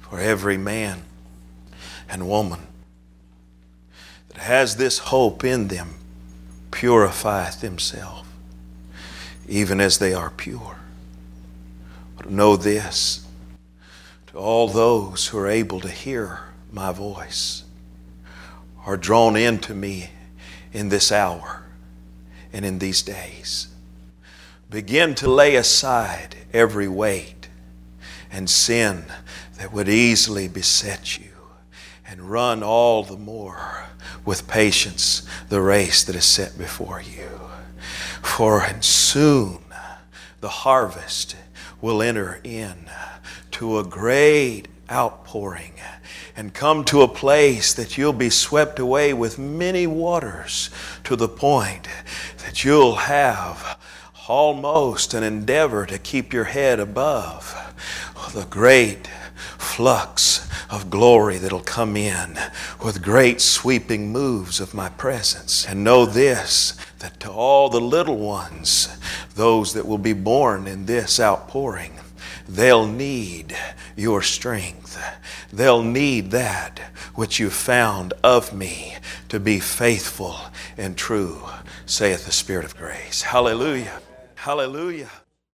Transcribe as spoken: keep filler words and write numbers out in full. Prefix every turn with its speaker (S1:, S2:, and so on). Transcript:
S1: for every man and woman that has this hope in them purifieth himself, even as they are pure. But know this, to all those who are able to hear my voice, are drawn into me in this hour and in these days, begin to lay aside every weight and sin that would easily beset you, and run all the more with patience the race that is set before you. For soon the harvest will enter in to a great outpouring and come to a place that you'll be swept away with many waters, to the point that you'll have almost an endeavor to keep your head above the great flux of glory that'll come in with great sweeping moves of my presence. And know this, that to all the little ones, those that will be born in this outpouring, they'll need your strength. They'll need that which you found of me to be faithful and true, saith the Spirit of grace. Hallelujah. Hallelujah.